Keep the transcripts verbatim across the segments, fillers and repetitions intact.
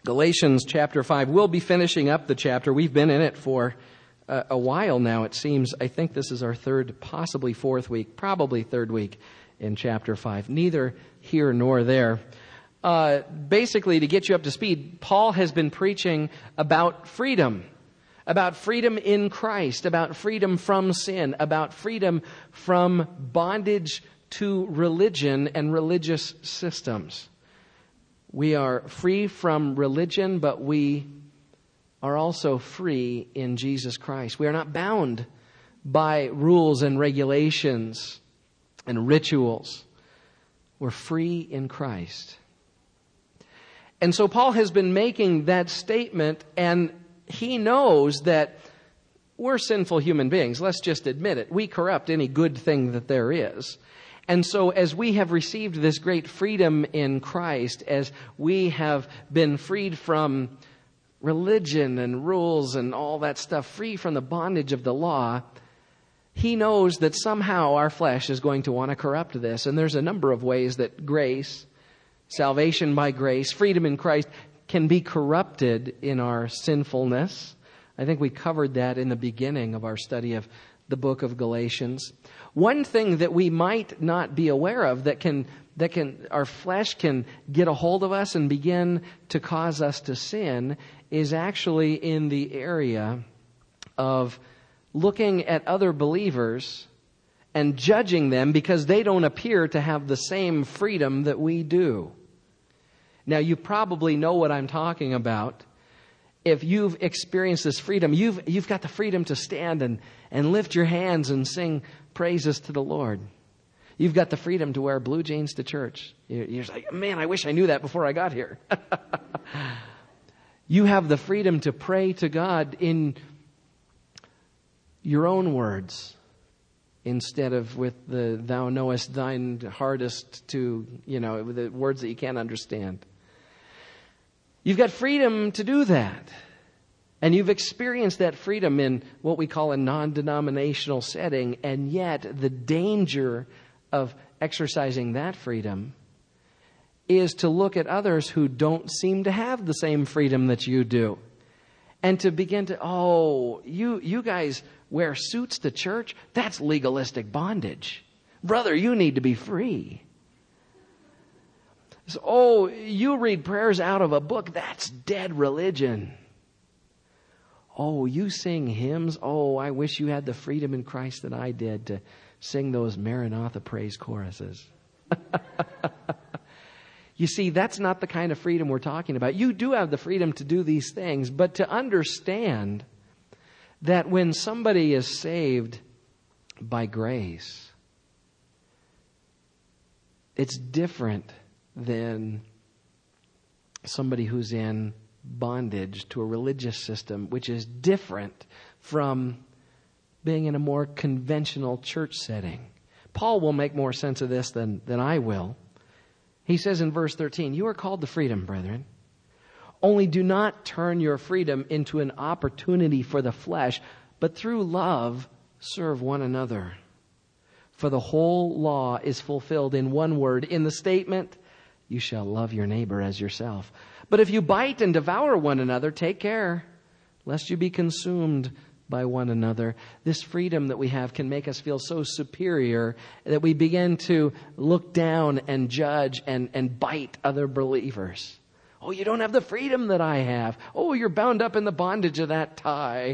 Galatians chapter five. We'll be finishing up the chapter. We've been in it for a, a while now, it seems. I think this is our third, possibly fourth week, probably third week in chapter five. Neither here nor there. Uh, basically, to get you up to speed, Paul has been preaching about freedom. About freedom in Christ, about freedom from sin, about freedom from bondage to religion and religious systems. We are free from religion, but we are also free in Jesus Christ. We are not bound by rules and regulations and rituals. We're free in Christ. And so Paul has been making that statement, and he knows that we're sinful human beings. Let's just admit it. We corrupt any good thing that there is. And so as we have received this great freedom in Christ, as we have been freed from religion and rules and all that stuff, free from the bondage of the law, he knows that somehow our flesh is going to want to corrupt this. And there's a number of ways that grace, salvation by grace, freedom in Christ, can be corrupted in our sinfulness. I think we covered that in the beginning of our study of the book of Galatians. One thing that we might not be aware of that can, that can, our flesh can get a hold of us and begin to cause us to sin is actually in the area of looking at other believers and judging them because they don't appear to have the same freedom that we do. Now, you probably know what I'm talking about. If you've experienced this freedom, you've you've got the freedom to stand and, and lift your hands and sing praises to the Lord. You've got the freedom to wear blue jeans to church. You're, you're like, man, I wish I knew that before I got here. You have the freedom to pray to God in your own words instead of with the thou knowest thine hardest to, you know, the words that you can't understand. You've got freedom to do that. And you've experienced that freedom in what we call a non-denominational setting. And yet the danger of exercising that freedom is to look at others who don't seem to have the same freedom that you do. And to begin to, oh, you, you guys wear suits to church? That's legalistic bondage. Brother, you need to be free. So, oh, you read prayers out of a book. That's dead religion. Oh, you sing hymns. Oh, I wish you had the freedom in Christ that I did to sing those Maranatha praise choruses. You see, that's not the kind of freedom we're talking about. You do have the freedom to do these things, but to understand that when somebody is saved by grace, it's different than somebody who's in bondage to a religious system, which is different from being in a more conventional church setting. Paul will make more sense of this than, than I will. He says in verse thirteen, you are called to freedom, brethren. Only do not turn your freedom into an opportunity for the flesh, but through love serve one another. For the whole law is fulfilled in one word, in the statement, you shall love your neighbor as yourself. But if you bite and devour one another, take care, lest you be consumed by one another. This freedom that we have can make us feel so superior that we begin to look down and judge and, and bite other believers. Oh, you don't have the freedom that I have. Oh, you're bound up in the bondage of that tie.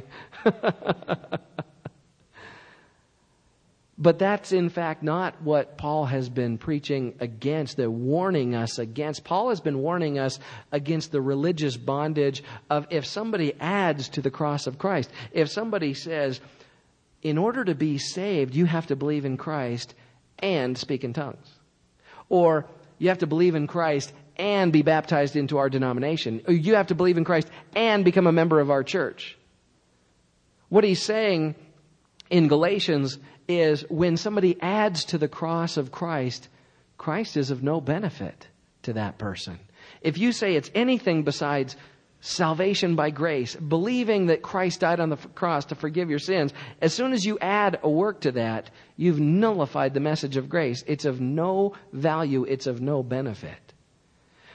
But that's in fact not what Paul has been preaching against, the warning us against. Paul has been warning us against the religious bondage of if somebody adds to the cross of Christ. If somebody says, in order to be saved, you have to believe in Christ and speak in tongues. Or you have to believe in Christ and be baptized into our denomination. Or you have to believe in Christ and become a member of our church. What he's saying in Galatians is when somebody adds to the cross of Christ, Christ is of no benefit to that person. If you say it's anything besides salvation by grace, believing that Christ died on the cross to forgive your sins, as soon as you add a work to that, you've nullified the message of grace. It's of no value. It's of no benefit.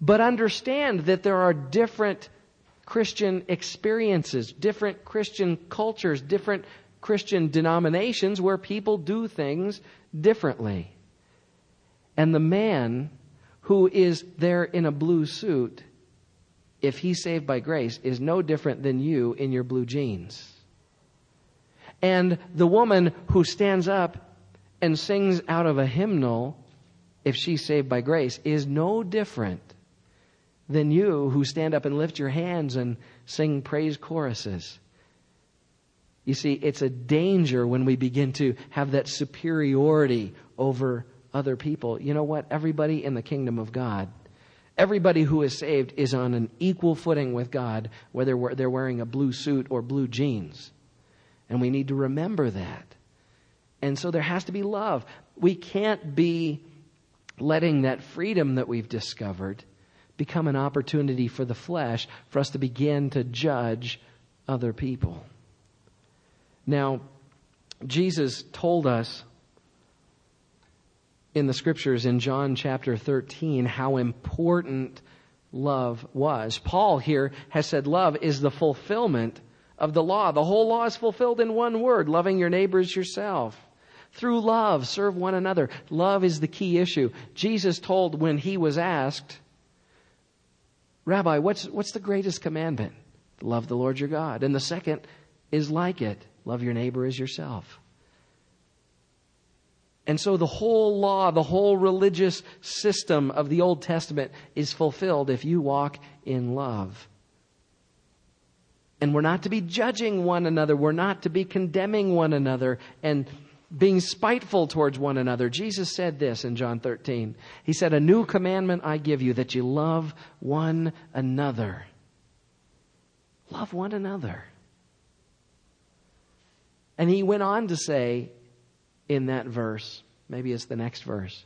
But understand that there are different Christian experiences, different Christian cultures, different Christian denominations where people do things differently. And the man who is there in a blue suit, if he's saved by grace, is no different than you in your blue jeans. And the woman who stands up and sings out of a hymnal, if she's saved by grace, is no different than you who stand up and lift your hands and sing praise choruses. You see, it's a danger when we begin to have that superiority over other people. You know what? Everybody in the kingdom of God, everybody who is saved is on an equal footing with God, whether they're wearing a blue suit or blue jeans. And we need to remember that. And so there has to be love. We can't be letting that freedom that we've discovered become an opportunity for the flesh, for us to begin to judge other people. Now, Jesus told us in the scriptures in John chapter thirteen how important love was. Paul here has said love is the fulfillment of the law. The whole law is fulfilled in one word, loving your neighbor as yourself. Through love, serve one another. Love is the key issue. Jesus told when he was asked, Rabbi, what's, what's the greatest commandment? Love the Lord your God. And the second is like it. Love your neighbor as yourself. And so the whole law, the whole religious system of the Old Testament is fulfilled if you walk in love. And we're not to be judging one another. We're not to be condemning one another and being spiteful towards one another. Jesus said this in John thirteen. He said, a new commandment I give you, that you love one another. Love one another. And he went on to say in that verse, maybe it's the next verse,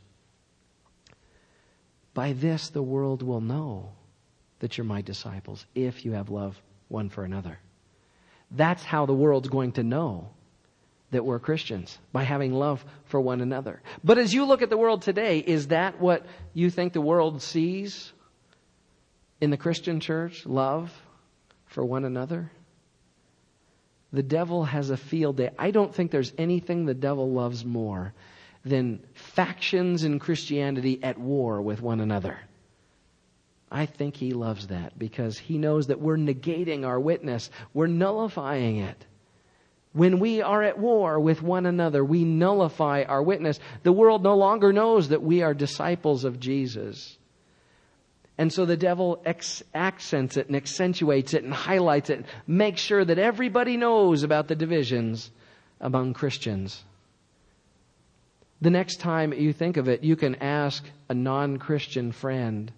by this the world will know that you're my disciples, if you have love one for another. That's how the world's going to know that we're Christians, by having love for one another. But as you look at the world today, is that what you think the world sees in the Christian church? Love for one another? The devil has a field day. I don't think there's anything the devil loves more than factions in Christianity at war with one another. I think he loves that because he knows that we're negating our witness. We're nullifying it. When we are at war with one another, we nullify our witness. The world no longer knows that we are disciples of Jesus. And so the devil ex- accents it and accentuates it and highlights it, makes sure that everybody knows about the divisions among Christians. The next time you think of it, you can ask a non-Christian friend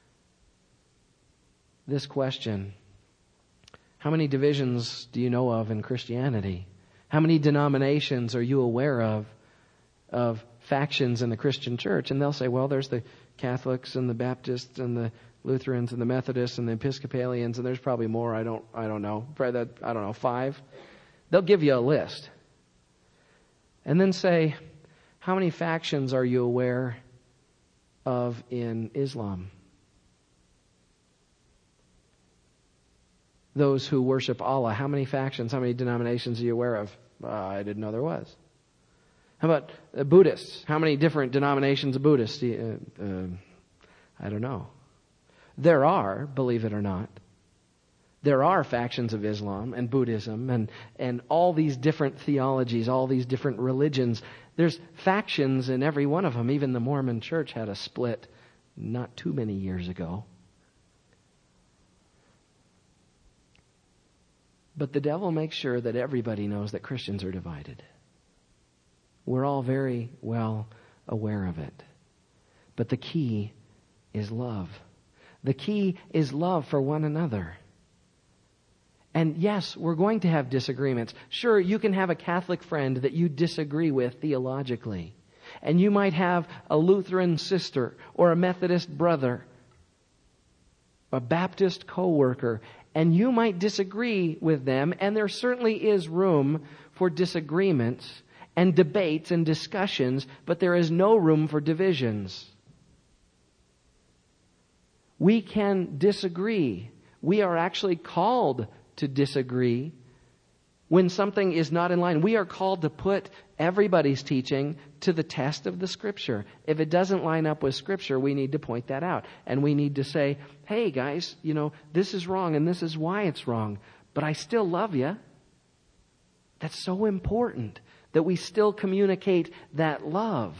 this question. How many divisions do you know of in Christianity? How many denominations are you aware of, of factions in the Christian church? And they'll say, well, there's the Catholics and the Baptists and the Lutherans and the Methodists and the Episcopalians, and there's probably more. I don't, I don't know. Probably that, I don't know, five. They'll give you a list. And then say, how many factions are you aware of in Islam? Those who worship Allah, how many factions, how many denominations are you aware of? Uh, I didn't know there was. How about uh, Buddhists? How many different denominations of Buddhists? Do you, uh, uh, I don't know. There are, believe it or not, there are factions of Islam and Buddhism and, and all these different theologies, all these different religions. There's factions in every one of them. Even the Mormon Church had a split not too many years ago. But the devil makes sure that everybody knows that Christians are divided. We're all very well aware of it. But the key is love. The key is love for one another. And yes, we're going to have disagreements. Sure, you can have a Catholic friend that you disagree with theologically. And you might have a Lutheran sister or a Methodist brother, a Baptist co-worker, and you might disagree with them, and there certainly is room for disagreements and debates and discussions, but there is no room for divisions. We can disagree. We are actually called to disagree when something is not in line. We are called to put everybody's teaching to the test of the Scripture. If it doesn't line up with Scripture, we need to point that out. And we need to say, hey guys, you know, this is wrong and this is why it's wrong. But I still love you. That's so important that we still communicate that love.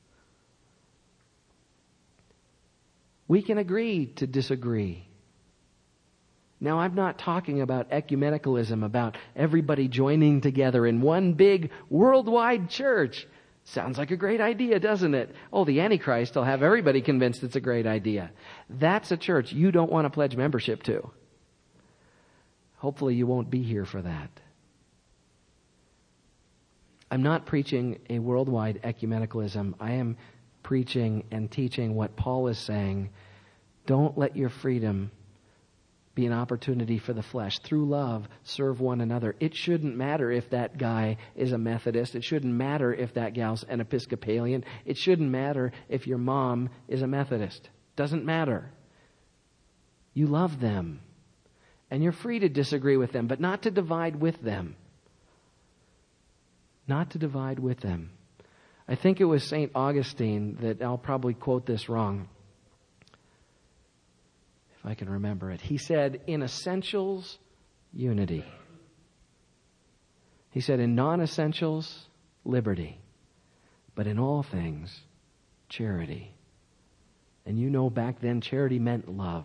We can agree to disagree. Now, I'm not talking about ecumenicalism, about everybody joining together in one big worldwide church. Sounds like a great idea, doesn't it? Oh, the Antichrist will have everybody convinced it's a great idea. That's a church you don't want to pledge membership to. Hopefully you won't be here for that. I'm not preaching a worldwide ecumenicalism. I am preaching and teaching what Paul is saying. Don't let your freedom be an opportunity for the flesh. Through love, serve one another. It shouldn't matter if that guy is a Methodist. It shouldn't matter if that gal's an Episcopalian. It shouldn't matter if your mom is a Methodist. Doesn't matter. You love them. And you're free to disagree with them, but not to divide with them. Not to divide with them. I think it was Saint Augustine that, I'll probably quote this wrong, if I can remember it. He said, in essentials, unity. He said, in non-essentials, liberty. But in all things, charity. And you know back then, charity meant love.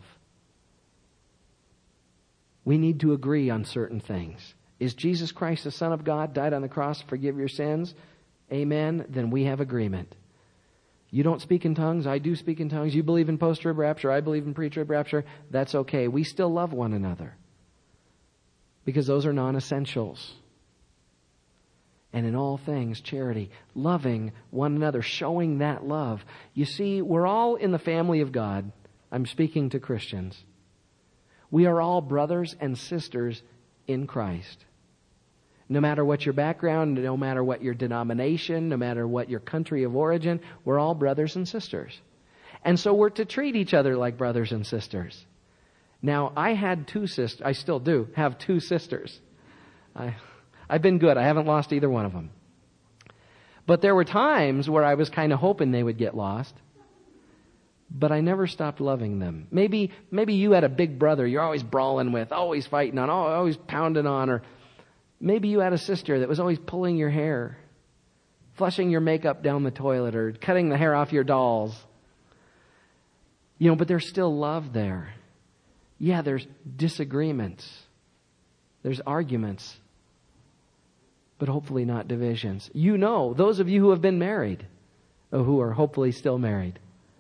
We need to agree on certain things. Is Jesus Christ the Son of God, died on the cross to forgive your sins? Amen. Then we have agreement. You don't speak in tongues. I do speak in tongues. You believe in post-trib rapture. I believe in pre-trib rapture. That's okay. We still love one another. Because those are non-essentials. And in all things, charity. Loving one another. Showing that love. You see, we're all in the family of God. I'm speaking to Christians. We are all brothers and sisters in Christ. No matter what your background, no matter what your denomination, no matter what your country of origin, we're all brothers and sisters. And so we're to treat each other like brothers and sisters. Now, I had two sisters, I still do have two sisters. I, I've been good. I haven't lost either one of them. But there were times where I was kind of hoping they would get lost. But I never stopped loving them. Maybe maybe you had a big brother you're always brawling with, always fighting on, always pounding on, or maybe you had a sister that was always pulling your hair, flushing your makeup down the toilet, or cutting the hair off your dolls. You know, but there's still love there. Yeah, there's disagreements. There's arguments. But hopefully not divisions. You know, those of you who have been married, or who are hopefully still married,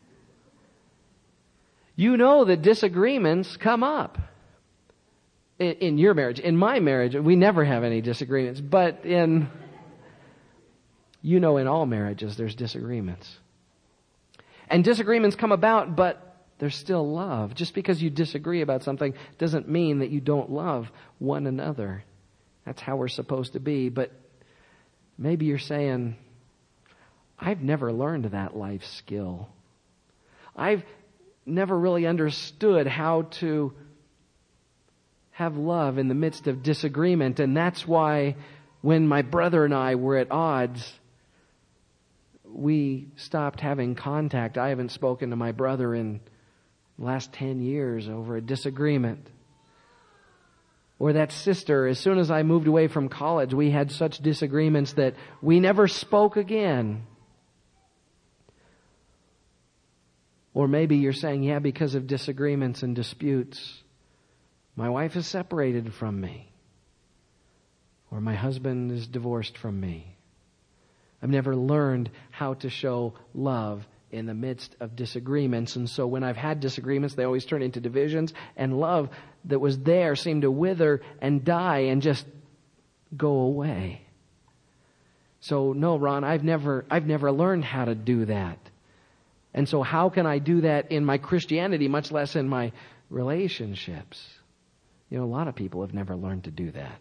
you know that disagreements come up in, in your marriage. In my marriage, we never have any disagreements. But in, you know, in all marriages, there's disagreements. And disagreements come about, but there's still love. Just because you disagree about something doesn't mean that you don't love one another. That's how we're supposed to be. But maybe you're saying, I've never learned that life skill. I've never really understood how to have love in the midst of disagreement. And that's why when my brother and I were at odds, we stopped having contact. I haven't spoken to my brother in the last ten years over a disagreement. Or that sister, as soon as I moved away from college, we had such disagreements that we never spoke again. Or maybe you're saying, yeah, because of disagreements and disputes, my wife is separated from me. Or my husband is divorced from me. I've never learned how to show love in the midst of disagreements. And so when I've had disagreements, they always turn into divisions. And love that was there seemed to wither and die and just go away. So no, Ron, I've never, I've never learned how to do that. And so how can I do that in my Christianity, much less in my relationships? You know, a lot of people have never learned to do that.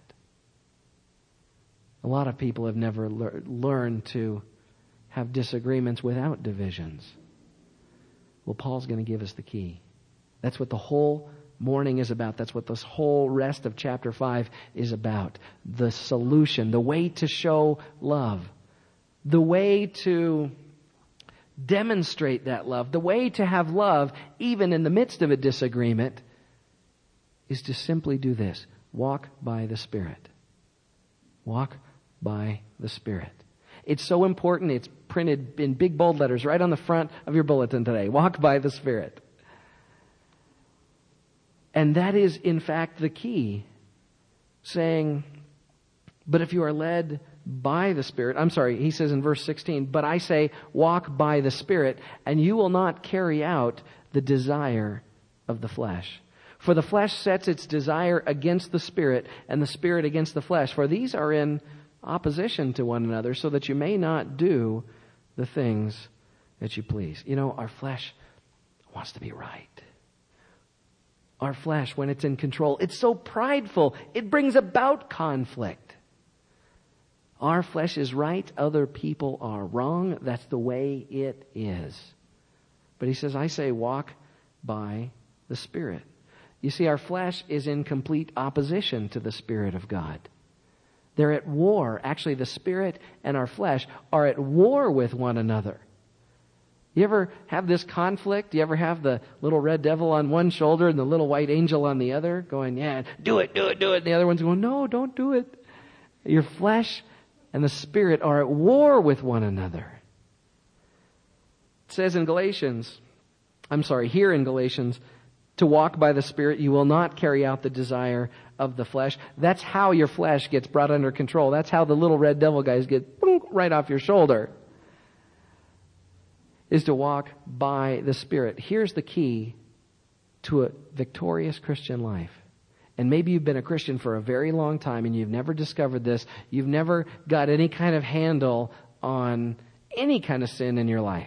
A lot of people have never lear- learned to have disagreements without divisions. Well, Paul's going to give us the key. That's what the whole morning is about. That's what this whole rest of chapter five is about. The solution, the way to show love, the way to demonstrate that love, the way to have love even in the midst of a disagreement is to simply do this. Walk by the Spirit. Walk by the Spirit. It's so important. It's printed in big bold letters right on the front of your bulletin today. Walk by the Spirit. And that is, in fact, the key. Saying, but if you are led by the Spirit, I'm sorry, he says in verse sixteen, but I say, walk by the Spirit, and you will not carry out the desire of the flesh. For the flesh sets its desire against the Spirit, and the Spirit against the flesh. For these are in opposition to one another, so that you may not do the things that you please. You know, our flesh wants to be right. Our flesh, when it's in control, it's so prideful. It brings about conflict. Our flesh is right. Other people are wrong. That's the way it is. But he says, I say, walk by the Spirit. You see, our flesh is in complete opposition to the Spirit of God. They're at war. Actually, the Spirit and our flesh are at war with one another. You ever have this conflict? You ever have the little red devil on one shoulder and the little white angel on the other going, yeah, do it, do it, do it. And the other one's going, no, don't do it. Your flesh and the Spirit are at war with one another. It says in Galatians, I'm sorry, here in Galatians, to walk by the Spirit, you will not carry out the desire of the flesh. That's how your flesh gets brought under control. That's how the little red devil guys get boom, right off your shoulder. Is to walk by the Spirit. Here's the key to a victorious Christian life. And maybe you've been a Christian for a very long time and you've never discovered this. You've never got any kind of handle on any kind of sin in your life.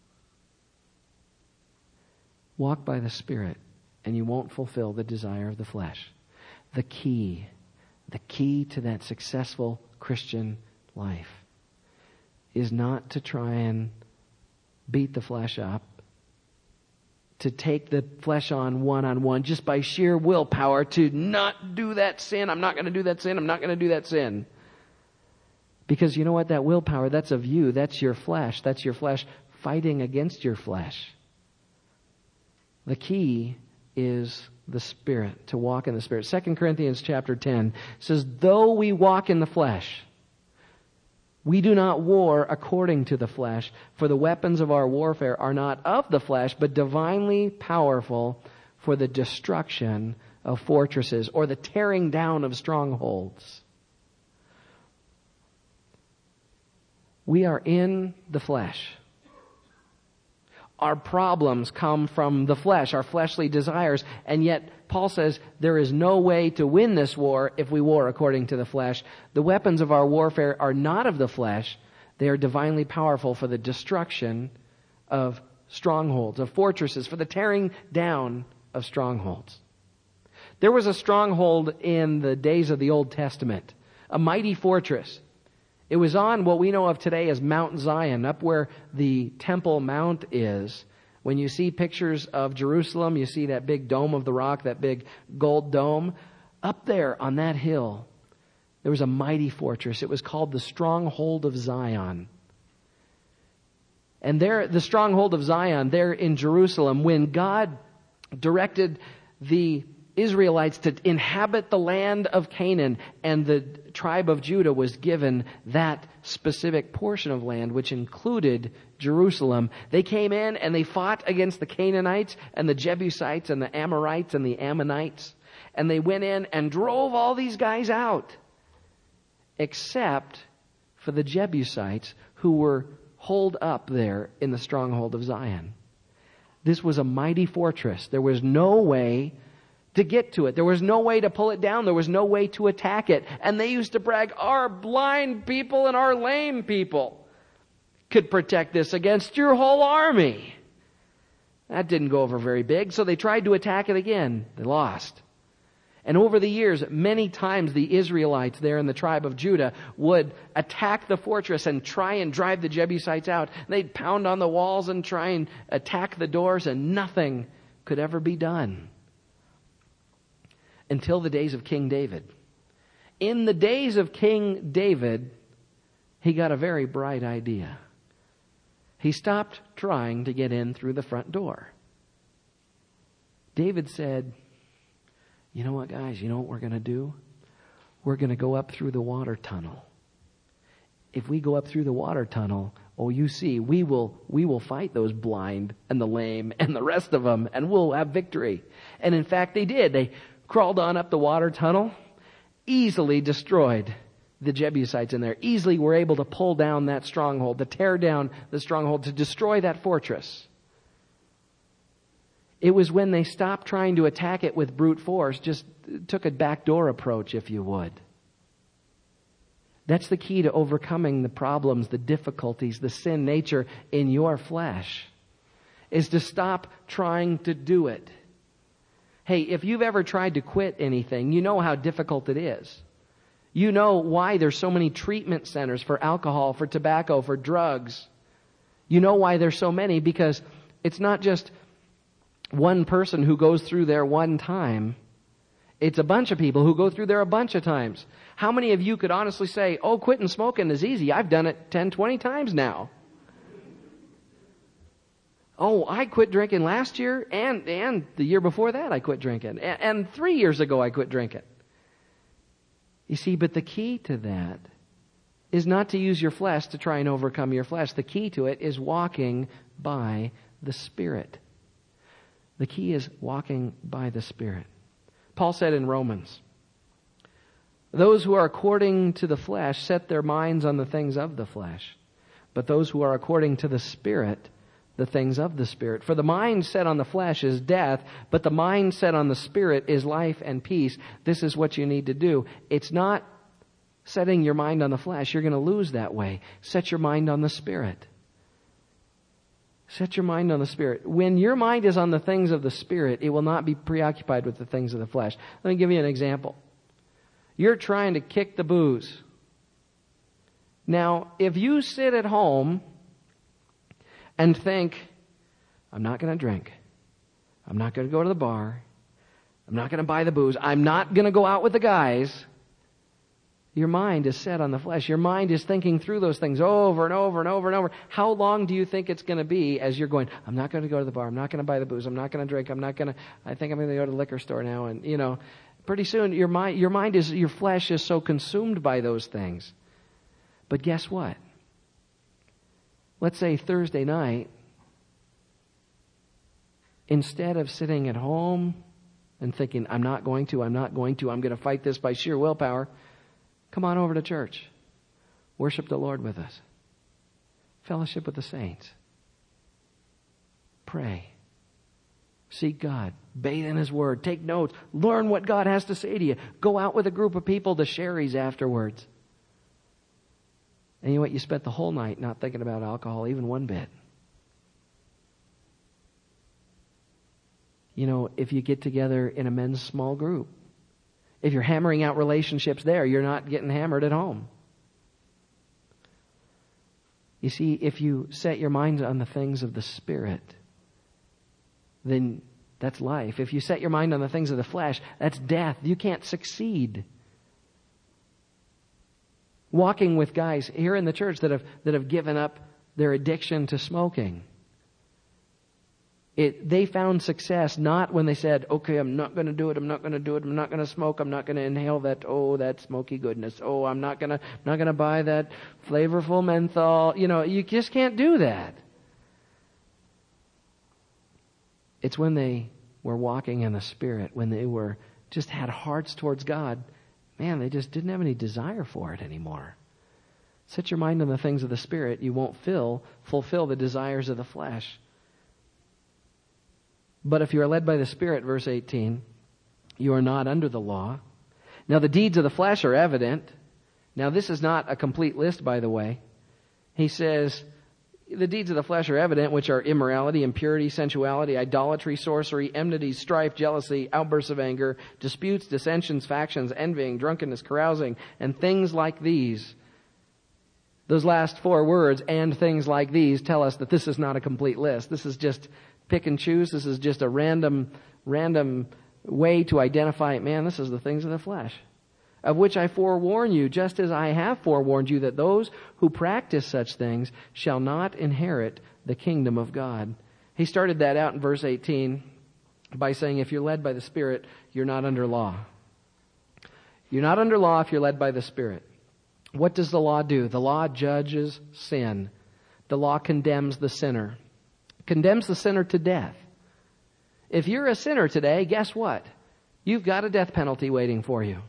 Walk by the Spirit and you won't fulfill the desire of the flesh. The key, the key to that successful Christian life is not to try and beat the flesh up, to take the flesh on one-on-one just by sheer willpower to not do that sin. I'm not going to do that sin. I'm not going to do that sin. Because you know what? That willpower, that's of you. That's your flesh. That's your flesh fighting against your flesh. The key is the Spirit, to walk in the Spirit. Second Corinthians chapter ten says, though we walk in the flesh, we do not war according to the flesh, for the weapons of our warfare are not of the flesh, but divinely powerful for the destruction of fortresses, or the tearing down of strongholds. We are in the flesh. Our problems come from the flesh, our fleshly desires, and yet Paul says there is no way to win this war if we war according to the flesh. The weapons of our warfare are not of the flesh. They are divinely powerful for the destruction of strongholds, of fortresses, for the tearing down of strongholds. There was a stronghold in the days of the Old Testament, a mighty fortress. It was on what we know of today as Mount Zion, up where the Temple Mount is. When you see pictures of Jerusalem, you see that big dome of the rock, that big gold dome. Up there on that hill, there was a mighty fortress. It was called the Stronghold of Zion. And there, the Stronghold of Zion, there in Jerusalem, when God directed the Israelites to inhabit the land of Canaan, and the tribe of Judah was given that specific portion of land, which included Jerusalem. They came in and they fought against the Canaanites and the Jebusites and the Amorites and the Ammonites. And they went in and drove all these guys out, except for the Jebusites, who were holed up there in the Stronghold of Zion. This was a mighty fortress. There was no way to get to it. There was no way to pull it down. There was no way to attack it. And they used to brag, our blind people and our lame people could protect this against your whole army. That didn't go over very big, so they tried to attack it again. They lost. And over the years, many times the Israelites there in the tribe of Judah would attack the fortress and try and drive the Jebusites out. They'd pound on the walls and try and attack the doors, and nothing could ever be done. Until the days of King David. In the days of King David, he got a very bright idea. He stopped trying to get in through the front door. David said, you know what, guys, you know what we're going to do? We're going to go up through the water tunnel. If we go up through the water tunnel, oh, you see, we will we will fight those blind and the lame and the rest of them, and we'll have victory. And in fact, they did. They crawled on up the water tunnel, easily destroyed the Jebusites in there, easily were able to pull down that stronghold, to tear down the stronghold, to destroy that fortress. It was when they stopped trying to attack it with brute force, just took a backdoor approach, if you would. That's the key to overcoming the problems, the difficulties, the sin nature in your flesh, is to stop trying to do it. Hey, if you've ever tried to quit anything, you know how difficult it is. You know why there's so many treatment centers for alcohol, for tobacco, for drugs. You know why there's so many, because it's not just one person who goes through there one time. It's a bunch of people who go through there a bunch of times. How many of you could honestly say, oh, quitting smoking is easy. I've done it ten, twenty times now. Oh, I quit drinking last year, and, and the year before that I quit drinking. And, and three years ago I quit drinking. You see, but the key to that is not to use your flesh to try and overcome your flesh. The key to it is walking by the Spirit. The key is walking by the Spirit. Paul said in Romans, those who are according to the flesh set their minds on the things of the flesh, but those who are according to the Spirit, the things of the Spirit. For the mind set on the flesh is death, but the mind set on the Spirit is life and peace. This is what you need to do. It's not setting your mind on the flesh. You're going to lose that way. Set your mind on the Spirit. Set your mind on the Spirit. When your mind is on the things of the Spirit, it will not be preoccupied with the things of the flesh. Let me give you an example. You're trying to kick the booze. Now, if you sit at home and think, I'm not going to drink. I'm not going to go to the bar. I'm not going to buy the booze. I'm not going to go out with the guys. Your mind is set on the flesh. Your mind is thinking through those things over and over and over and over. How long do you think it's going to be as you're going, I'm not going to go to the bar. I'm not going to buy the booze. I'm not going to drink. I'm not going to, I think I'm going to go to the liquor store now. And, you know, pretty soon your mind, your mind is, your flesh is so consumed by those things. But guess what? Let's say Thursday night, instead of sitting at home and thinking, I'm not going to, I'm not going to, I'm going to fight this by sheer willpower, come on over to church. Worship the Lord with us. Fellowship with the saints. Pray. Seek God. Bathe in His Word. Take notes. Learn what God has to say to you. Go out with a group of people to Sherry's afterwards. And you know what? You spent the whole night not thinking about alcohol even one bit. You know, if you get together in a men's small group, if you're hammering out relationships there, you're not getting hammered at home. You see, if you set your mind on the things of the Spirit, then that's life. If you set your mind on the things of the flesh, that's death. You can't succeed. Walking with guys here in the church that have that have given up their addiction to smoking. It, they found success not when they said, okay, I'm not going to do it, I'm not going to do it, I'm not going to smoke, I'm not going to inhale that, oh, that smoky goodness, oh, I'm not going to, I'm not going to buy that flavorful menthol. You know, you just can't do that. It's when they were walking in the Spirit, when they were, just had hearts towards God, man, they just didn't have any desire for it anymore. Set your mind on the things of the Spirit, you won't fill, fulfill the desires of the flesh. But if you are led by the Spirit, verse eighteen, you are not under the law. Now the deeds of the flesh are evident. Now this is not a complete list, by the way. He says, the deeds of the flesh are evident, which are immorality, impurity, sensuality, idolatry, sorcery, enmity, strife, jealousy, outbursts of anger, disputes, dissensions, factions, envying, drunkenness, carousing, and things like these. Those last four words, and things like these, tell us that this is not a complete list. This is just pick and choose. This is just a random, random way to identify, man, this is the things of the flesh, of which I forewarn you, just as I have forewarned you, that those who practice such things shall not inherit the kingdom of God. He started that out in verse eighteen by saying, if you're led by the Spirit, you're not under law. You're not under law if you're led by the Spirit. What does the law do? The law judges sin. The law condemns the sinner. Condemns the sinner to death. If you're a sinner today, guess what? You've got a death penalty waiting for you.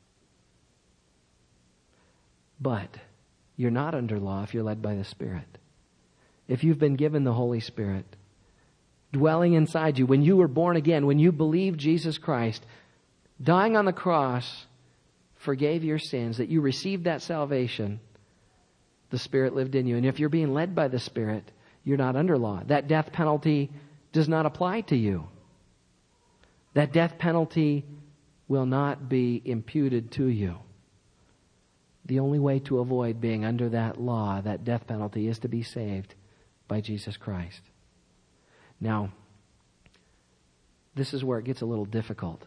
But you're not under law if you're led by the Spirit. If you've been given the Holy Spirit dwelling inside you, when you were born again, when you believed Jesus Christ, dying on the cross, forgave your sins, that you received that salvation, the Spirit lived in you. And if you're being led by the Spirit, you're not under law. That death penalty does not apply to you. That death penalty will not be imputed to you. The only way to avoid being under that law, that death penalty, is to be saved by Jesus Christ. Now, this is where it gets a little difficult.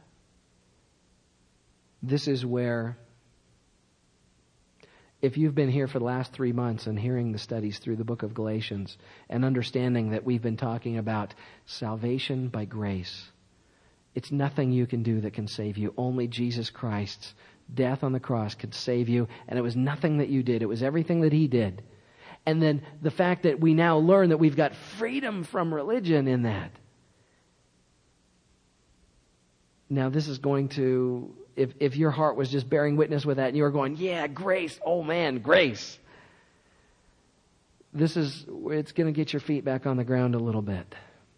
This is where, if you've been here for the last three months and hearing the studies through the book of Galatians and understanding that we've been talking about salvation by grace, it's nothing you can do that can save you. Only Jesus Christ's death on the cross could save you, and it was nothing that you did. It was everything that He did. And then the fact that we now learn that we've got freedom from religion in that. Now this is going to, if, if your heart was just bearing witness with that and you were going, yeah, grace, oh man, grace. This is, it's going to get your feet back on the ground a little bit.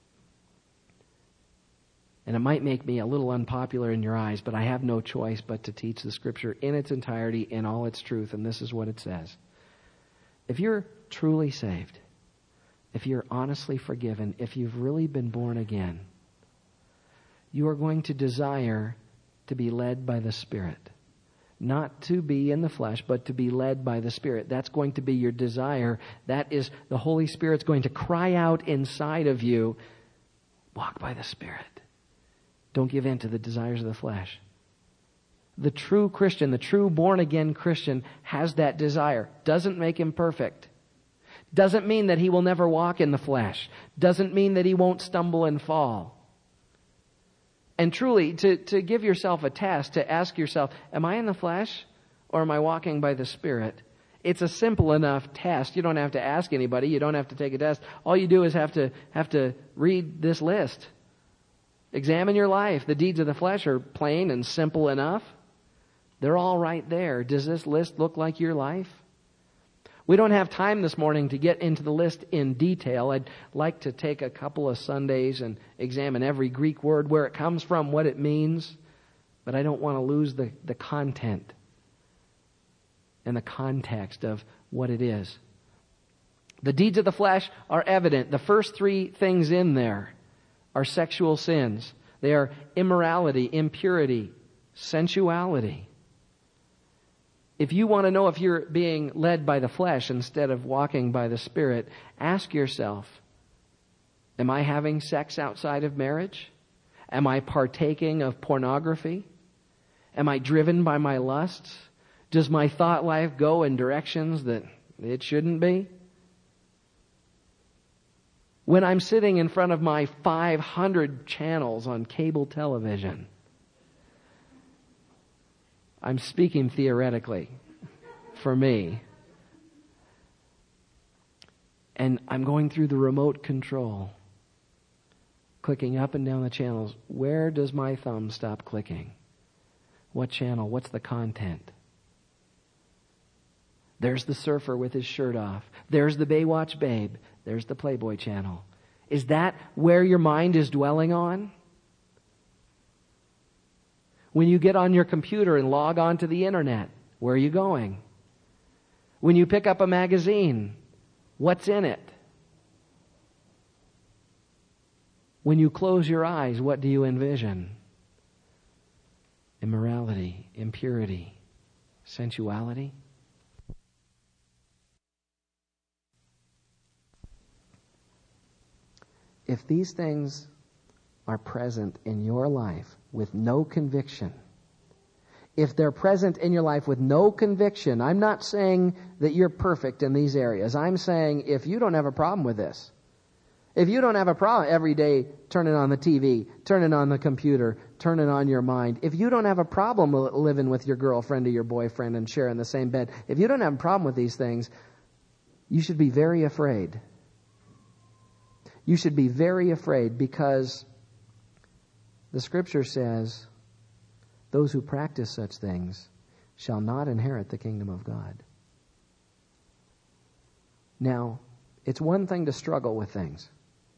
And it might make me a little unpopular in your eyes, but I have no choice but to teach the Scripture in its entirety, in all its truth, and this is what it says. If you're truly saved, if you're honestly forgiven, if you've really been born again, you are going to desire to be led by the Spirit. Not to be in the flesh, but to be led by the Spirit. That's going to be your desire. That is, the Holy Spirit's going to cry out inside of you, walk by the Spirit. Don't give in to the desires of the flesh. The true Christian, the true born-again Christian has that desire. Doesn't make him perfect. Doesn't mean that he will never walk in the flesh. Doesn't mean that he won't stumble and fall. And truly, to, to give yourself a test, to ask yourself, am I in the flesh or am I walking by the Spirit? It's a simple enough test. You don't have to ask anybody. You don't have to take a test. All you do is have to have to read this list. Examine your life. The deeds of the flesh are plain and simple enough. They're all right there. Does this list look like your life? We don't have time this morning to get into the list in detail. I'd like to take a couple of Sundays and examine every Greek word, where it comes from, what it means. But I don't want to lose the, the content and the context of what it is. The deeds of the flesh are evident. The first three things in there are sexual sins. They are immorality, impurity, sensuality. If you want to know if you're being led by the flesh instead of walking by the Spirit, ask yourself, am I having sex outside of marriage? Am I partaking of pornography? Am I driven by my lusts? Does my thought life go in directions that it shouldn't be? When I'm sitting in front of my five hundred channels on cable television, I'm speaking theoretically for me. And I'm going through the remote control, clicking up and down the channels. Where does my thumb stop clicking? What channel? What's the content? There's the surfer with his shirt off. There's the Baywatch babe. There's the Playboy channel. Is that where your mind is dwelling on? When you get on your computer and log on to the internet, where are you going? When you pick up a magazine, what's in it? When you close your eyes, what do you envision? Immorality, impurity, sensuality. If these things are present in your life with no conviction, if they're present in your life with no conviction, I'm not saying that you're perfect in these areas. I'm saying if you don't have a problem with this, if you don't have a problem every day turning on the T V, turning on the computer, turning on your mind, if you don't have a problem living with your girlfriend or your boyfriend and sharing the same bed, if you don't have a problem with these things, you should be very afraid. You should be very afraid because the Scripture says, those who practice such things shall not inherit the kingdom of God. Now, it's one thing to struggle with things.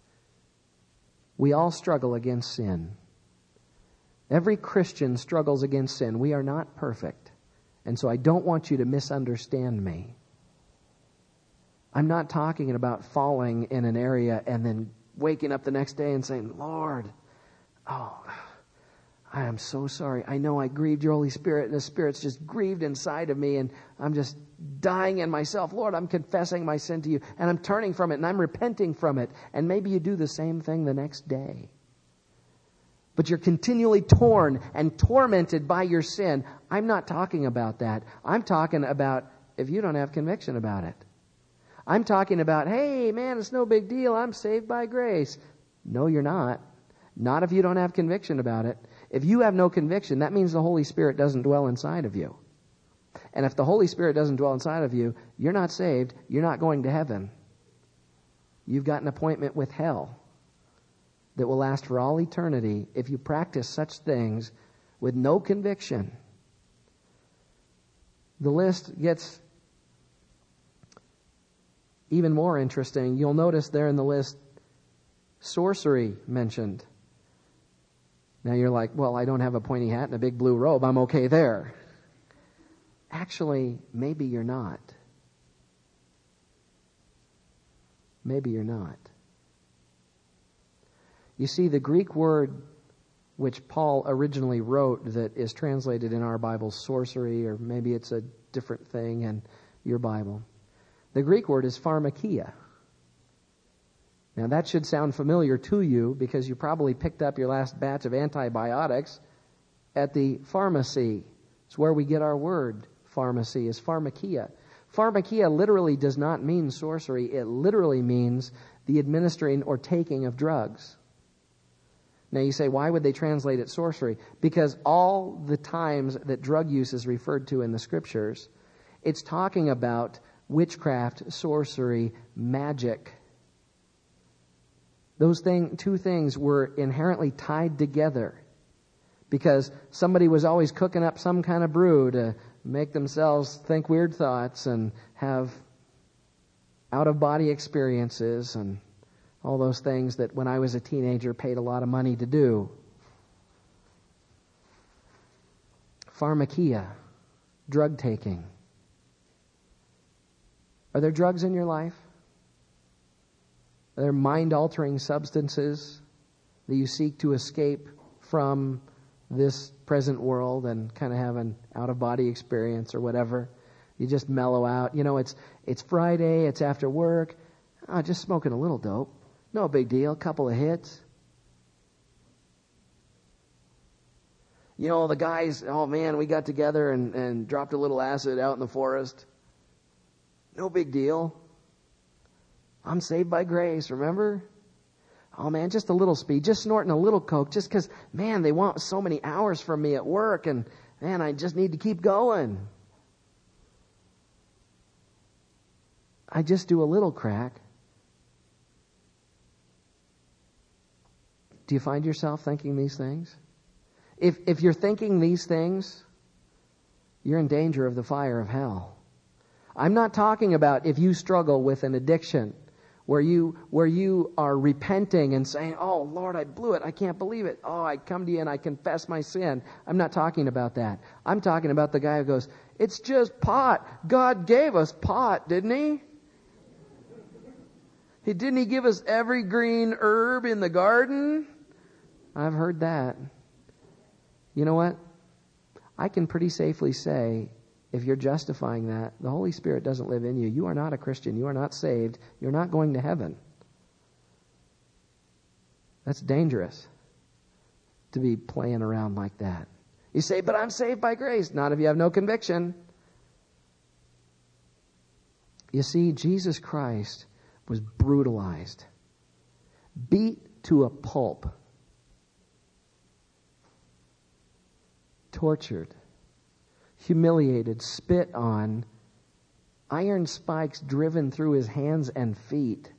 We all struggle against sin. Every Christian struggles against sin. We are not perfect. And so I don't want you to misunderstand me. I'm not talking about falling in an area and then waking up the next day and saying, Lord, oh, I am so sorry. I know I grieved your Holy Spirit, and the Spirit's just grieved inside of me, and I'm just dying in myself. Lord, I'm confessing my sin to you, and I'm turning from it, and I'm repenting from it. And maybe you do the same thing the next day. But you're continually torn and tormented by your sin. I'm not talking about that. I'm talking about if you don't have conviction about it. I'm talking about, hey, man, it's no big deal. I'm saved by grace. No, you're not. Not if you don't have conviction about it. If you have no conviction, that means the Holy Spirit doesn't dwell inside of you. And if the Holy Spirit doesn't dwell inside of you, you're not saved. You're not going to heaven. You've got an appointment with hell that will last for all eternity if you practice such things with no conviction. The list gets even more interesting. You'll notice there in the list, sorcery mentioned. Now you're like, well, I don't have a pointy hat and a big blue robe. I'm okay there. Actually, maybe you're not. Maybe you're not. You see, the Greek word which Paul originally wrote that is translated in our Bible, sorcery, or maybe it's a different thing in your Bible. The Greek word is pharmakia. Now that should sound familiar to you because you probably picked up your last batch of antibiotics at the pharmacy. It's where we get our word, pharmacy, is pharmakia. Pharmakia literally does not mean sorcery. It literally means the administering or taking of drugs. Now you say, why would they translate it sorcery? Because all the times that drug use is referred to in the Scriptures, it's talking about witchcraft, sorcery, magic. Those thing, two things were inherently tied together because somebody was always cooking up some kind of brew to make themselves think weird thoughts and have out-of-body experiences and all those things that when I was a teenager paid a lot of money to do. Pharmakia, drug taking. Are there drugs in your life? Are there mind-altering substances that you seek to escape from this present world and kind of have an out-of-body experience or whatever? You just mellow out. You know, it's it's Friday, it's after work. Oh, just smoking a little dope. No big deal, a couple of hits. You know, the guys, oh man, we got together and, and dropped a little acid out in the forest. No big deal. I'm saved by grace, remember? Oh man, just a little speed, just snorting a little coke, just because, man, they want so many hours from me at work, and man, I just need to keep going. I just do a little crack. Do you find yourself thinking these things? If if you're thinking these things, you're in danger of the fire of hell. I'm not talking about if you struggle with an addiction where you where you are repenting and saying, oh, Lord, I blew it. I can't believe it. Oh, I come to you and I confess my sin. I'm not talking about that. I'm talking about the guy who goes, it's just pot. God gave us pot, didn't he? He didn't he give us every green herb in the garden? I've heard that. You know what? I can pretty safely say, if you're justifying that, the Holy Spirit doesn't live in you. You are not a Christian. You are not saved. You're not going to heaven. That's dangerous to be playing around like that. You say, but I'm saved by grace. Not if you have no conviction. You see, Jesus Christ was brutalized, beat to a pulp, tortured, humiliated, spit on, iron spikes driven through his hands and feet.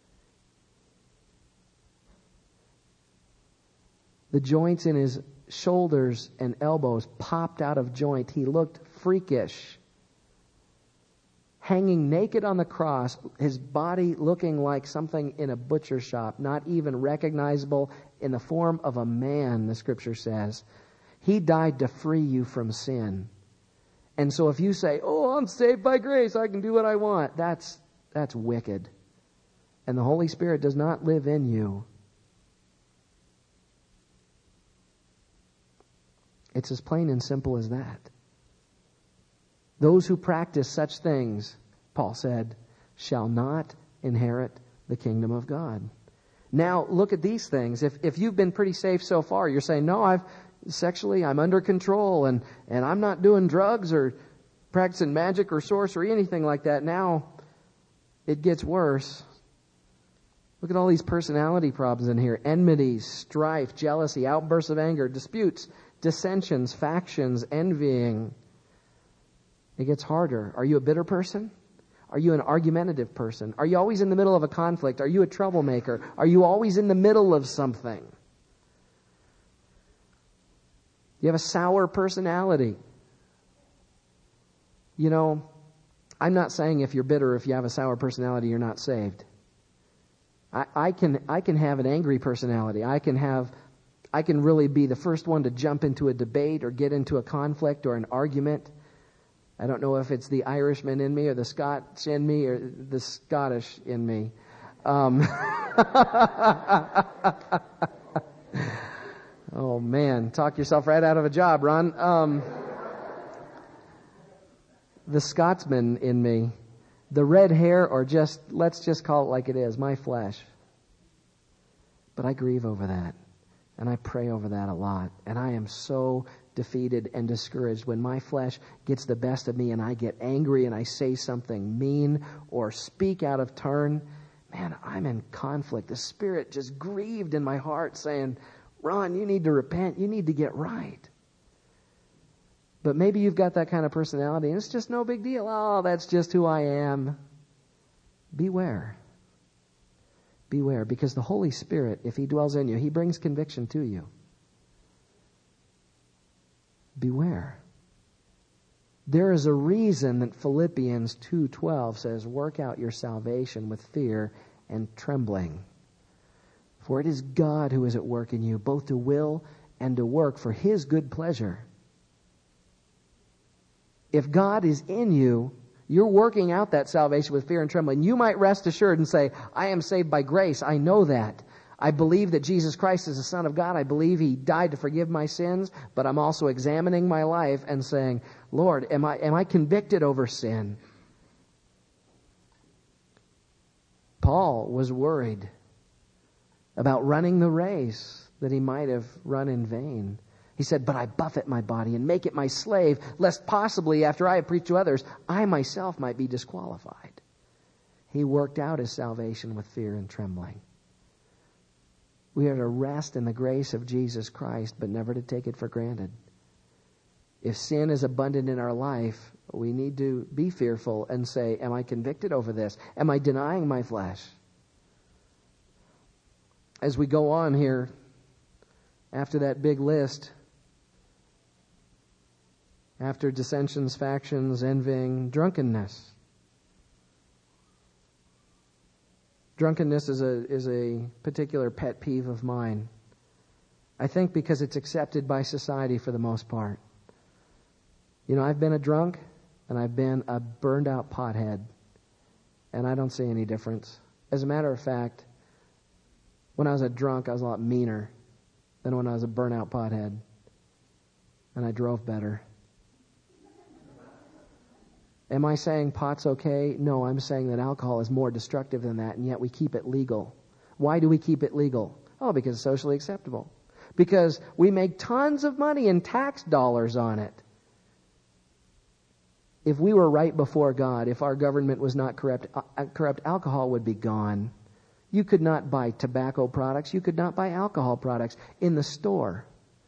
The joints in his shoulders and elbows popped out of joint. He looked freakish. Hanging naked on the cross, his body looking like something in a butcher shop, not even recognizable in the form of a man, the scripture says. He died to free you from sin. And so if you say, oh, I'm saved by grace, I can do what I want, that's that's wicked. And the Holy Spirit does not live in you. It's as plain and simple as that. Those who practice such things, Paul said, shall not inherit the kingdom of God. Now, look at these things. If if you've been pretty safe so far, you're saying, no, I've sexually, I'm under control, and, and I'm not doing drugs or practicing magic or sorcery, anything like that. Now, it gets worse. Look at all these personality problems in here. Enmities, strife, jealousy, outbursts of anger, disputes, dissensions, factions, envying. It gets harder. Are you a bitter person? Are you an argumentative person? Are you always in the middle of a conflict? Are you a troublemaker? Are you always in the middle of something? You have a sour personality. You know, I'm not saying if you're bitter, if you have a sour personality, you're not saved. I, I can I can have an angry personality. I can have I can really be the first one to jump into a debate or get into a conflict or an argument. I don't know if it's the Irishman in me or the Scots in me or the Scottish in me. Um, oh, man. Talk yourself right out of a job, Ron. Um, the Scotsman in me. The red hair, or just, let's just call it like it is, my flesh. But I grieve over that. And I pray over that a lot. And I am so defeated and discouraged when my flesh gets the best of me and I get angry and I say something mean or speak out of turn. Man, I'm in conflict. The Spirit just grieved in my heart saying, Ron, you need to repent. You need to get right. But maybe you've got that kind of personality and it's just no big deal. Oh, that's just who I am. Beware. Beware, because the Holy Spirit, if He dwells in you, He brings conviction to you. Beware. There is a reason that Philippians two twelve says, work out your salvation with fear and trembling. For it is God who is at work in you, both to will and to work for His good pleasure. If God is in you, you're working out that salvation with fear and trembling. You might rest assured and say, I am saved by grace. I know that. I believe that Jesus Christ is the Son of God. I believe He died to forgive my sins, but I'm also examining my life and saying, Lord, am I, am I convicted over sin? Paul was worried about running the race that he might have run in vain. He said, but I buffet my body and make it my slave, lest possibly after I have preached to others, I myself might be disqualified. He worked out his salvation with fear and trembling. We are to rest in the grace of Jesus Christ, but never to take it for granted. If sin is abundant in our life, we need to be fearful and say, am I convicted over this? Am I denying my flesh? As we go on here, after that big list, after dissensions, factions, envying, drunkenness. Drunkenness is a is a particular pet peeve of mine. I think because it's accepted by society for the most part. You know, I've been a drunk and I've been a burned out pothead, and I don't see any difference. As a matter of fact, when I was a drunk, I was a lot meaner than when I was a burnout pothead, and I drove better. Am I saying pot's okay? No, I'm saying that alcohol is more destructive than that, and yet we keep it legal. Why do we keep it legal? Oh, because it's socially acceptable. Because we make tons of money in tax dollars on it. If we were right before God, if our government was not corrupt, uh, corrupt, alcohol would be gone. You could not buy tobacco products. You could not buy alcohol products in the store.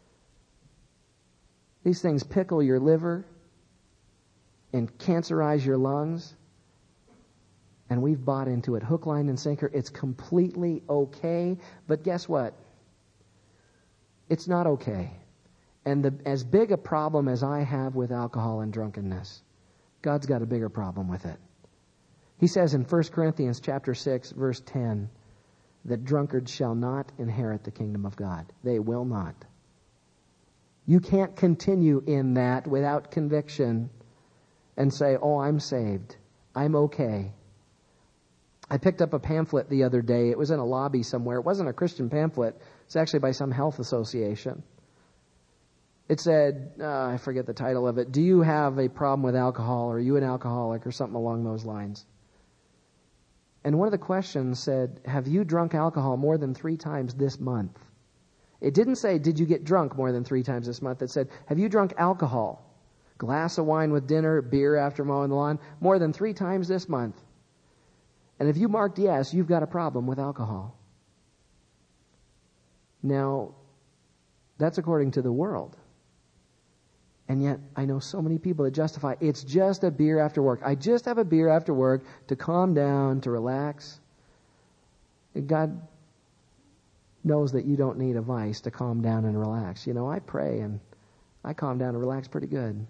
These things pickle your liver and cancerize your lungs. And we've bought into it. Hook, line, and sinker. It's completely okay. But guess what? It's not okay. And the, as big a problem as I have with alcohol and drunkenness, God's got a bigger problem with it. He says in First Corinthians chapter six, verse ten, that drunkards shall not inherit the kingdom of God. They will not. You can't continue in that without conviction and say, oh, I'm saved. I'm okay. I picked up a pamphlet the other day. It was in a lobby somewhere. It wasn't a Christian pamphlet. It's actually by some health association. It said, uh, I forget the title of it, do you have a problem with alcohol? Are you an alcoholic? Or something along those lines. And one of the questions said, have you drunk alcohol more than three times this month? It didn't say, did you get drunk more than three times this month? It said, have you drunk alcohol? Glass of wine with dinner, beer after mowing the lawn, more than three times this month. And if you marked yes, you've got a problem with alcohol. Now, that's according to the world. And yet, I know so many people that justify, it's just a beer after work. I just have a beer after work to calm down, to relax. And God knows that you don't need a vice to calm down and relax. You know, I pray and I calm down and relax pretty good.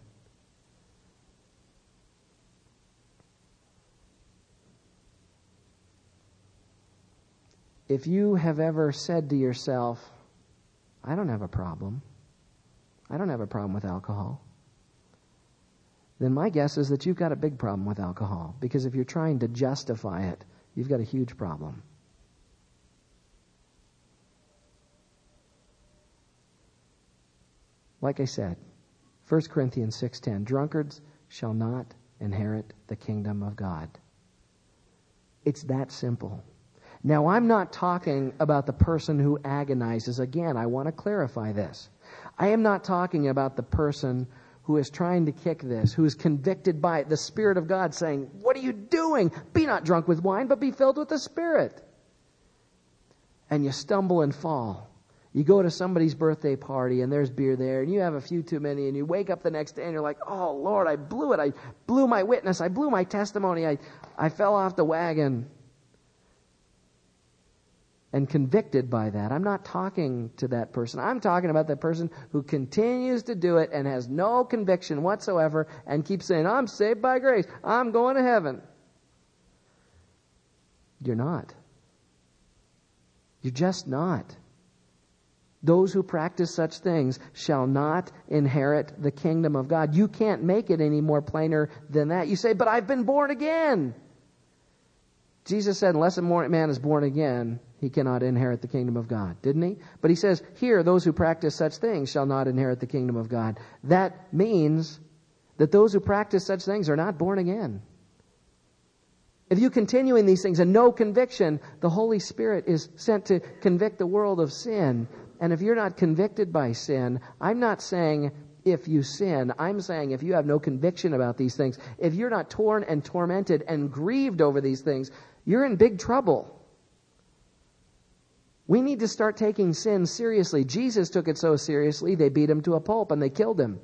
If you have ever said to yourself, I don't have a problem. I don't have a problem with alcohol. Then my guess is that you've got a big problem with alcohol. Because if you're trying to justify it, you've got a huge problem. Like I said, First Corinthians six ten, drunkards shall not inherit the kingdom of God. It's that simple. Now, I'm not talking about the person who agonizes. Again, I want to clarify this. I am not talking about the person who is trying to kick this, who is convicted by it, the Spirit of God saying, what are you doing? Be not drunk with wine, but be filled with the Spirit. And you stumble and fall. You go to somebody's birthday party and there's beer there and you have a few too many and you wake up the next day and you're like, oh, Lord, I blew it. I blew my witness. I blew my testimony. I, I fell off the wagon. And convicted by that. I'm not talking to that person. I'm talking about the person who continues to do it and has no conviction whatsoever and keeps saying, I'm saved by grace. I'm going to heaven. You're not. You're just not. Those who practice such things shall not inherit the kingdom of God. You can't make it any more plainer than that. You say, but I've been born again. Jesus said, unless a man is born again, he cannot inherit the kingdom of God, didn't he? But he says, here, those who practice such things shall not inherit the kingdom of God. That means that those who practice such things are not born again. If you continue in these things and no conviction, the Holy Spirit is sent to convict the world of sin. And if you're not convicted by sin, I'm not saying if you sin, I'm saying if you have no conviction about these things, if you're not torn and tormented and grieved over these things, you're in big trouble. We need to start taking sin seriously. Jesus took it so seriously, they beat him to a pulp and they killed him.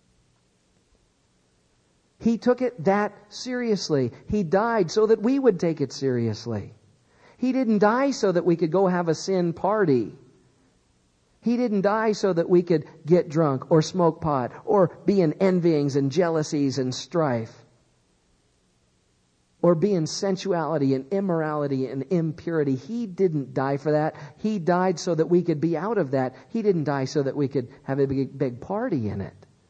He took it that seriously. He died so that we would take it seriously. He didn't die so that we could go have a sin party. He didn't die so that we could get drunk or smoke pot or be in envyings and jealousies and strife. Or be in sensuality and immorality and impurity. He didn't die for that. He died so that we could be out of that. He didn't die so that we could have a big, big party in it.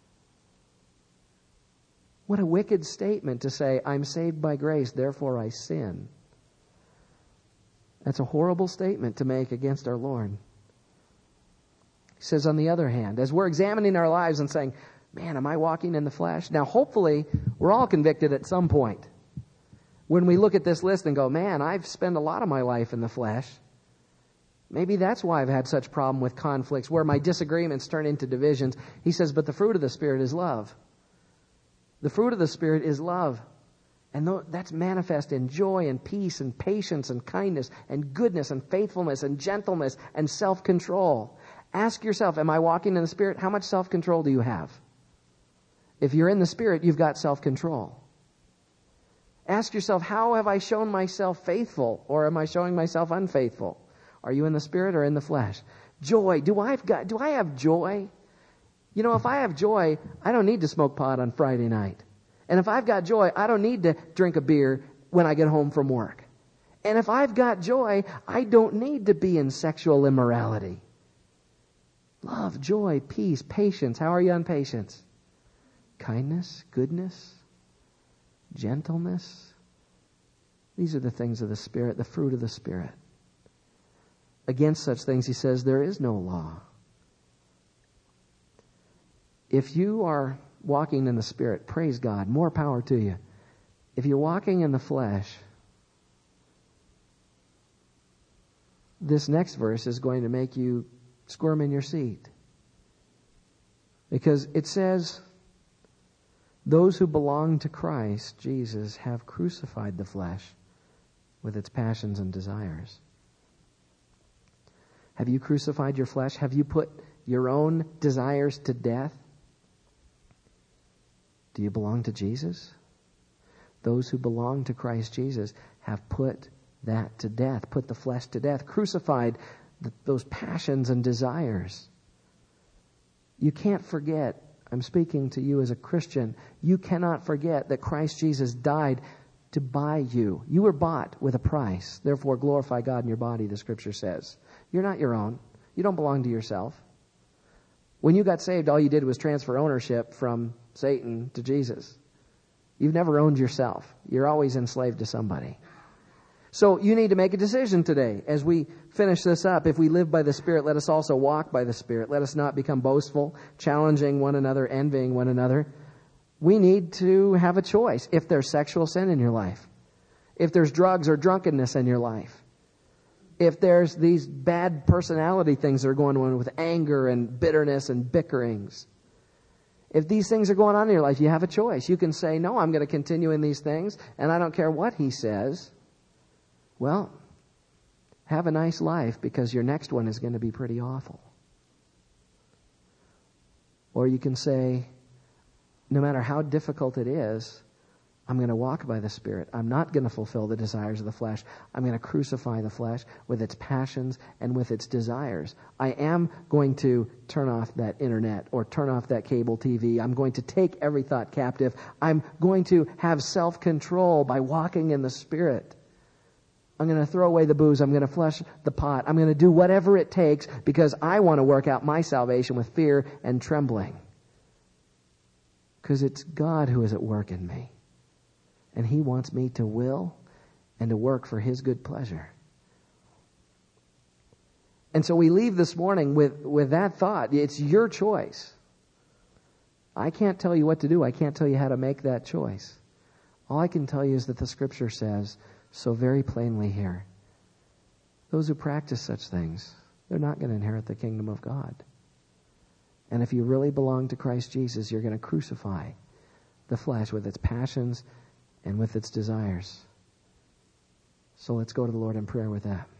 What a wicked statement to say, I'm saved by grace, therefore I sin. That's a horrible statement to make against our Lord. He says, on the other hand, as we're examining our lives and saying, man, am I walking in the flesh? Now, hopefully, we're all convicted at some point. When we look at this list and go, man, I've spent a lot of my life in the flesh. Maybe that's why I've had such problem with conflicts, where my disagreements turn into divisions. He says, but the fruit of the Spirit is love. The fruit of the Spirit is love. And that's manifest in joy and peace and patience and kindness and goodness and faithfulness and gentleness and self-control. Ask yourself, am I walking in the Spirit? How much self-control do you have? If you're in the Spirit, you've got self-control. Ask yourself, how have I shown myself faithful, or am I showing myself unfaithful? Are you in the Spirit or in the flesh? Joy. Do I have got, do I have joy? You know, if I have joy, I don't need to smoke pot on Friday night. And if I've got joy, I don't need to drink a beer when I get home from work. And if I've got joy, I don't need to be in sexual immorality. Love, joy, peace, patience. How are you on patience? Kindness, goodness, gentleness. These are the things of the Spirit, the fruit of the Spirit. Against such things, he says, there is no law. If you are walking in the Spirit, praise God, more power to you. If you're walking in the flesh, this next verse is going to make you squirm in your seat. Because it says, those who belong to Christ Jesus have crucified the flesh with its passions and desires. Have you crucified your flesh? Have you put your own desires to death? Do you belong to Jesus? Those who belong to Christ Jesus have put that to death, put the flesh to death, crucified the, those passions and desires. You can't forget, I'm speaking to you as a Christian, you cannot forget that Christ Jesus died to buy you. You were bought with a price. Therefore, glorify God in your body, the Scripture says. You're not your own. You don't belong to yourself. When you got saved, all you did was transfer ownership from Satan to Jesus. You've never owned yourself. You're always enslaved to somebody. So you need to make a decision today as we finish this up. If we live by the Spirit, let us also walk by the Spirit. Let us not become boastful, challenging one another, envying one another. We need to have a choice. If there's sexual sin in your life, if there's drugs or drunkenness in your life, if there's these bad personality things that are going on with anger and bitterness and bickerings, if these things are going on in your life, you have a choice. You can say, no, I'm going to continue in these things, and I don't care what he says. Well, have a nice life, because your next one is going to be pretty awful. Or you can say, no matter how difficult it is, I'm going to walk by the Spirit. I'm not going to fulfill the desires of the flesh. I'm going to crucify the flesh with its passions and with its desires. I am going to turn off that internet or turn off that cable T V. I'm going to take every thought captive. I'm going to have self-control by walking in the Spirit. I'm going to throw away the booze. I'm going to flush the pot. I'm going to do whatever it takes because I want to work out my salvation with fear and trembling. Because it's God who is at work in me. And he wants me to will and to work for his good pleasure. And so we leave this morning with, with that thought. It's your choice. I can't tell you what to do. I can't tell you how to make that choice. All I can tell you is that the Scripture says so very plainly here, those who practice such things, they're not going to inherit the kingdom of God. And if you really belong to Christ Jesus, you're going to crucify the flesh with its passions and with its desires. So let's go to the Lord in prayer with that.